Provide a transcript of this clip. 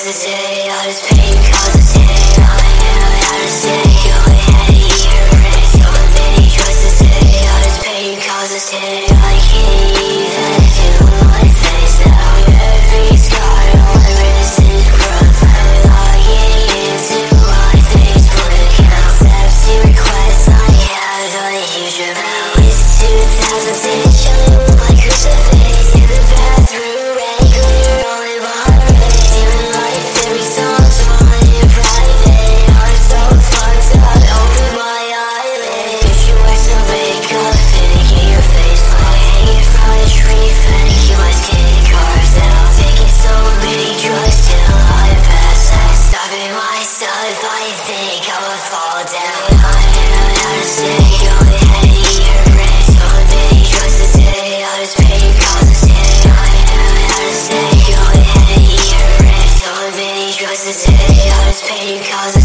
causes it, all this pain causes it. All I know how to say, go ahead and hear it. So many choices it, all this pain causes it. I can't even feel my face now. Every scar on my wrist is profile. Logging into my Facebook account. Steps to requests I have on a huge amount. It's 2006, showing my crucifix in the bathroom. Red glitter all in my face. Even life, every song's on in private. I'm so fucked up, open my eyelids. If you wear some makeup, finna get your face like hanging from a tree. Finna keep my skin carved out. Taking so many drugs till I pass out. Stopping myself, I think I'ma fall down. I know how to say, go ahead and hear it. So many drugs to take, all this pain causes it. I know how to say, go ahead and hear it. So many drugs to take, all this pain causes